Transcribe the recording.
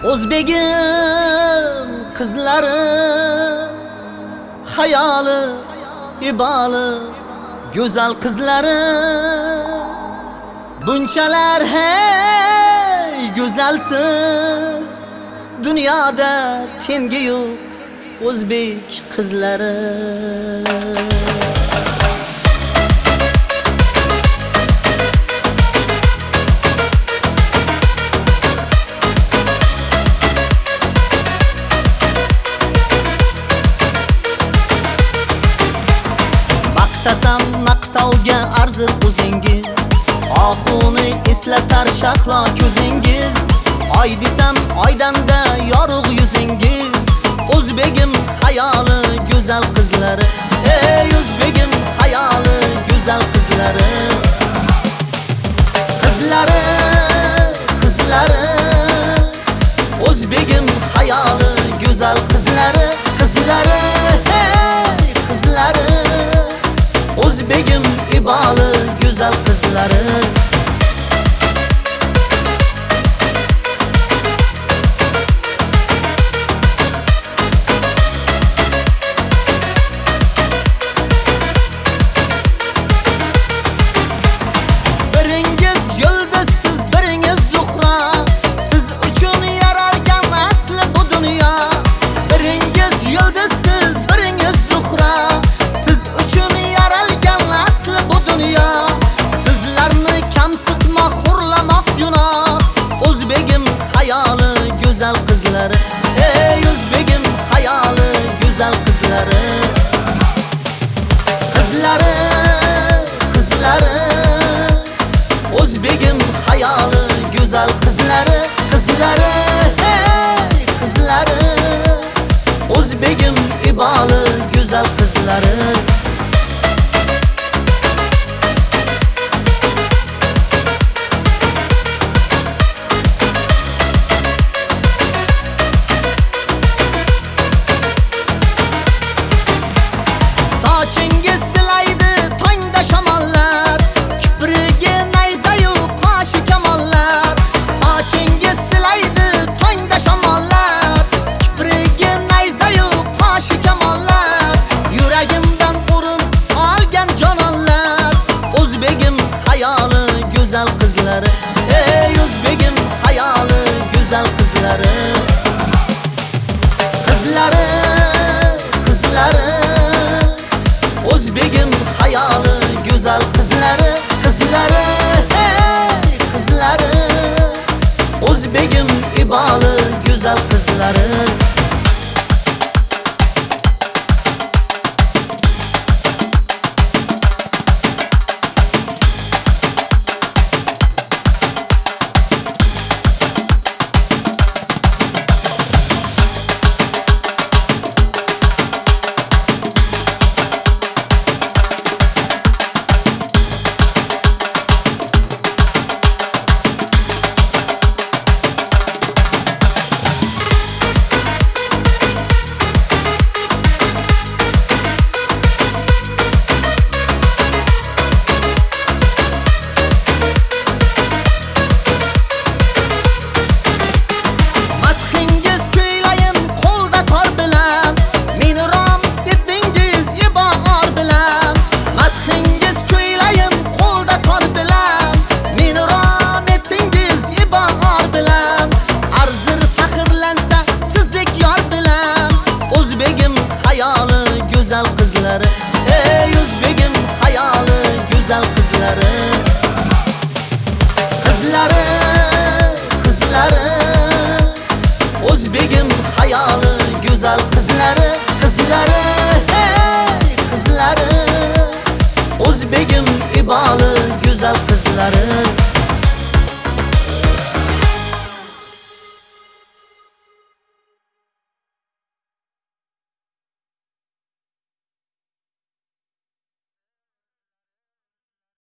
O'zbegim qizlari hayoli iboli go'zal qizlari bunchalar hey go'zalsiz dunyoda tengi yo'q o'zbek qizlari. Maqtasam maqtovga arzir o'zingiz, oxuni eslatar shahlo ko'zingiz. Oy desam oydanda yorug' yuzingiz. O'zbegim hayoli go'zal qizlari, ey o'zbegim hayoli go'zal qizlari. Qizlari, qizlari, o'zbegim hayoli go'zal qizlari, qizlari, hey qizlari. O'zbegim iboli go'zal qizlari. Biringiz yulduz, siz biringiz zuhra. Siz uchun yaralgan asli bu dunyo. Biringiz yulduz, siz biringiz zuhra. Siz uchun yaralgan asli bu dunyo. Sizlarni kamsitma, xurlamoq gunoh. O'zbegim hayoli go'zal qizlari, ey o'zbegim hayoli go'zal qizlari. Qizlari, qizlari, o'zbegim hayoli go'zal qizlari, qizlari, hey qizlari. O'zbegim iboli go'zal qizlari. Sochingiz silaydi tongda shamollar, kiprigi nayzayu qoshi kamollar. Sochingiz silaydi tongda shamollar, kiprigi nayzayu qoshi kamollar. Yuragimdan o'rin olgan jononlar. O'zbegim hayoli go'zal qizlari, ey o'zbegim hayoli go'zal qizlari. Qizlari, qizlari, o'zbegim hayoli go'zal qizlari, qizlari, hey qizlari. O'zbegim iboli